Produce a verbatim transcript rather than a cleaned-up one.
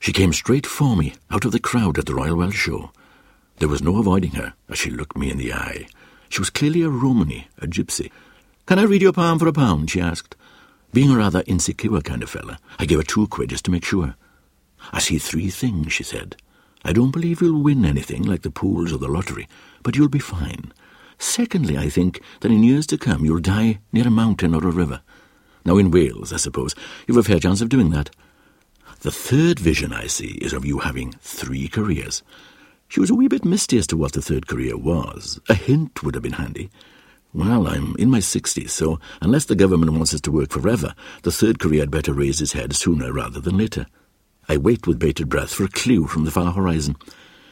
She came straight for me, out of the crowd at the Royal Welsh Show. There was no avoiding her as she looked me in the eye. She was clearly a Romany, a gypsy. "Can I read your palm for a pound?" she asked. Being a rather insecure kind of fella, I gave her two quid just to make sure. "I see three things," she said. "I don't believe you'll win anything like the pools or the lottery, but you'll be fine. Secondly, I think that in years to come you'll die near a mountain or a river. Now in Wales, I suppose, you've a fair chance of doing that. The third vision I see is of you having three careers." She was a wee bit misty as to what the third career was. A hint would have been handy. Well, I'm in my sixties, so unless the government wants us to work forever, the third career had better raise its head sooner rather than later. I wait with bated breath for a clue from the far horizon.